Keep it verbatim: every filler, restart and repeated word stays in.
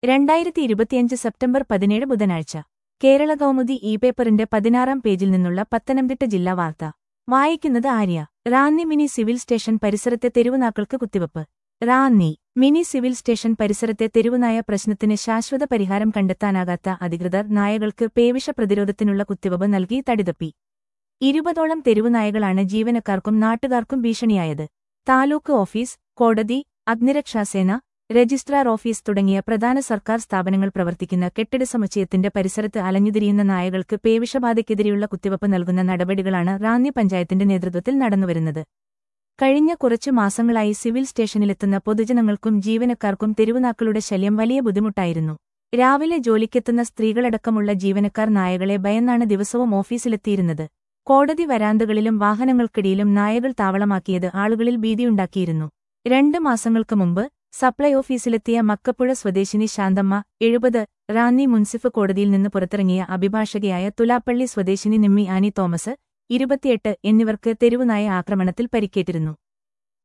രണ്ടായിരത്തി ഇരുപത്തിയഞ്ച് സെപ്റ്റംബർ പതിനേഴ് ബുധനാഴ്ച കേരള കൗമുദി ഇ പേപ്പറിന്റെ പതിനാറാം പേജിൽ നിന്നുള്ള പത്തനംതിട്ട ജില്ലാ വാർത്ത വായിക്കുന്നത് Arya. Ranni mini civil station പരിസരത്തെ തെരുവുനാക്കൾക്ക് കുത്തിവെപ്പ്. റാന്നി മിനി സിവിൽ സ്റ്റേഷൻ പരിസരത്തെ തെരുവുനായ പ്രശ്നത്തിന് ശാശ്വത പരിഹാരം കണ്ടെത്താനാകാത്ത അധികൃതർ നായകൾക്ക് പേവിഷ പ്രതിരോധത്തിനുള്ള കുത്തിവെപ്പ് നൽകി തടിതപ്പി. ഇരുപതോളം തെരുവുനായകളാണ് ജീവനക്കാർക്കും നാട്ടുകാർക്കും ഭീഷണിയായത്. താലൂക്ക് ഓഫീസ്, കോടതി, അഗ്നിരക്ഷാസേന, രജിസ്ട്രാർ ഓഫീസ് തുടങ്ങിയ പ്രധാന സർക്കാർ സ്ഥാപനങ്ങൾ പ്രവർത്തിക്കുന്ന കെട്ടിട സമുച്ചയത്തിന്റെ പരിസരത്ത് അലഞ്ഞുതിരിയുന്ന നായകൾക്ക് പേവിഷബാധയ്ക്കെതിരെയുള്ള കുത്തിവെപ്പ് നൽകുന്ന നടപടികളാണ് റാന്നി പഞ്ചായത്തിന്റെ നേതൃത്വത്തിൽ നടന്നുവരുന്നത്. കഴിഞ്ഞ കുറച്ചു മാസങ്ങളായി സിവിൽ സ്റ്റേഷനിലെത്തുന്ന പൊതുജനങ്ങൾക്കും ജീവനക്കാർക്കും തെരുവുനാക്കളുടെ ശല്യം വലിയ ബുദ്ധിമുട്ടായിരുന്നു. രാവിലെ ജോലിക്കെത്തുന്ന സ്ത്രീകളടക്കമുള്ള ജീവനക്കാർ നായകളെ ഭയന്നാണ് ദിവസവും ഓഫീസിലെത്തിയിരുന്നത്. കോടതി വരാന്തകളിലും വാഹനങ്ങൾക്കിടയിലും നായകൾ താവളമാക്കിയത് ആളുകളിൽ ഭീതിയുണ്ടാക്കിയിരുന്നു. രണ്ട് മാസങ്ങൾക്ക് മുമ്പ് സപ്ലൈ ഓഫീസിലെത്തിയ മക്കപ്പുഴ സ്വദേശിനി ശാന്തമ്മ, എഴുപത്, റാന്നി മുൻസിഫ് കോടതിയിൽ നിന്ന് പുറത്തിറങ്ങിയ അഭിഭാഷകയായ തുലാപ്പള്ളി സ്വദേശിനി നിമ്മി ആനി തോമസ്, ഇരുപത്തിയെട്ട് എന്നിവർക്ക് തെരുവുനായ ആക്രമണത്തിൽ പരിക്കേറ്റിരുന്നു.